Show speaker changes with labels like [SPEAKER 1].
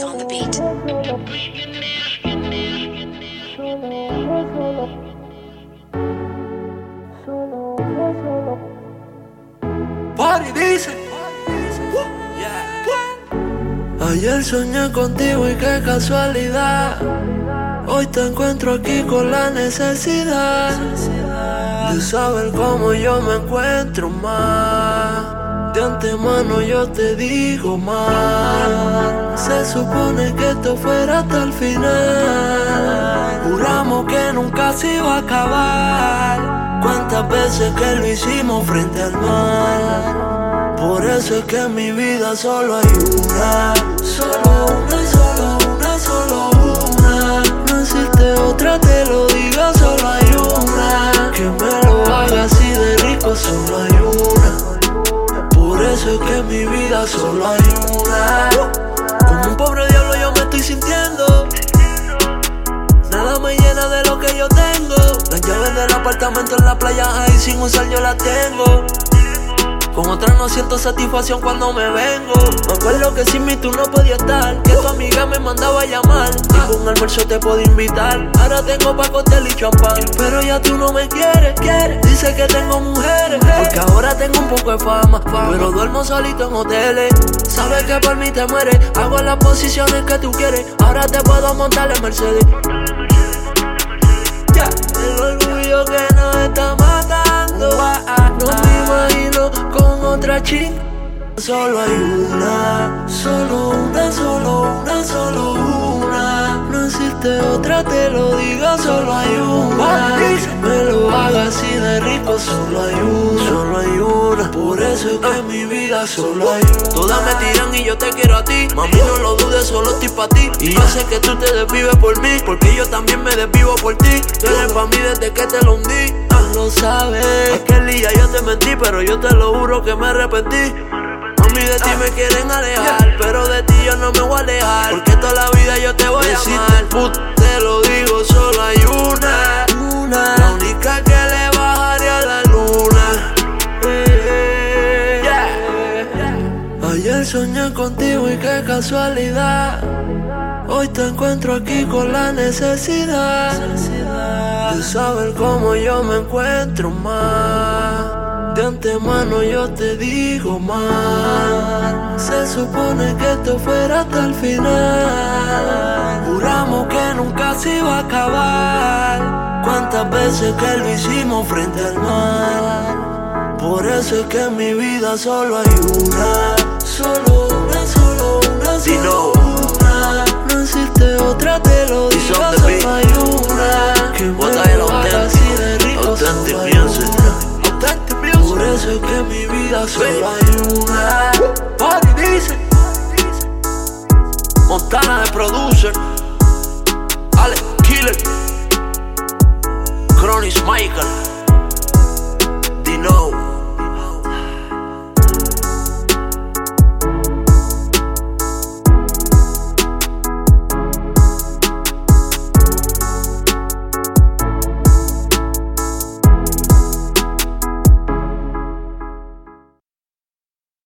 [SPEAKER 1] Chronis on the beat.
[SPEAKER 2] Party dice. Ayer soñé contigo y qué casualidad. Hoy te encuentro aquí con la necesidad de saber cómo yo me encuentro más. De antemano yo te digo más. Se supone que esto fuera hasta el final. Juramos que nunca se iba a acabar. Cuántas veces que lo hicimos frente al mar. Por eso es que en mi vida solo hay una. Solo una, solo una, solo una. No existe otra, te lo digo, solo hay una. Que me lo haga así de rico, solo hay una. Por eso es que en mi vida solo hay una. Como un pobre diablo yo me estoy sintiendo. Nada me llena de lo que yo tengo. Las llaves del apartamento en la playa, ahí sin usar yo las tengo. Con otra no siento satisfacción cuando me vengo. Me acuerdo que sin mí tú no podías estar. Que tu amiga me mandaba a llamar. Y con almuerzo te puedo invitar. Ahora tengo pa' cóctel y champán. Pero ya tú no me quieres. Dice que tengo mujeres. Porque ahora tengo un poco de fama. Pero duermo solito en hoteles. Sabes que por mí te mueres. Hago las posiciones que tú quieres. Ahora te puedo montar en Mercedes. El orgullo que nos está matando. No me imagino con otra chica. Solo hay una, solo una, solo una, solo una. No existe otra, te lo digo, solo hay una. Que me lo haga así de rico, solo hay una. Solo hay una. Por eso es que en mi vida solo hay una. Todas me tiran y yo te quiero a ti. Mami, no lo dudes, solo estoy pa' ti. Y yo sé que tú te desvives por mí, porque yo también me desvivo por ti. Tú eres pa' mí desde que te lo hundí. Lo sabes. Aquel día yo te mentí, pero yo te lo juro que me arrepentí. Mami, de ti me quieren alejar, pero de ti yo no me voy a alejar. Porque toda la vida yo te voy a amar. Put, te lo digo, solo hay una. La única que le bajaría a la luna. Ayer soñé contigo y qué casualidad. Hoy te encuentro aquí con la necesidad de saber cómo yo me encuentro más. De antemano yo te digo más. Se supone que esto fuera hasta el final. Juramos que nunca se iba a acabar. Cuántas veces que lo hicimos frente al mar. Por eso es que en mi vida solo hay una. Solo una, solo una, solo una. No existe otra, te lo digo, solo hay una. Que me lo haga así de rico, solo hay una. Por eso es que en mi vida solo hay una. Party dice. Montana de producer. Alex Killer. Chronis Michael.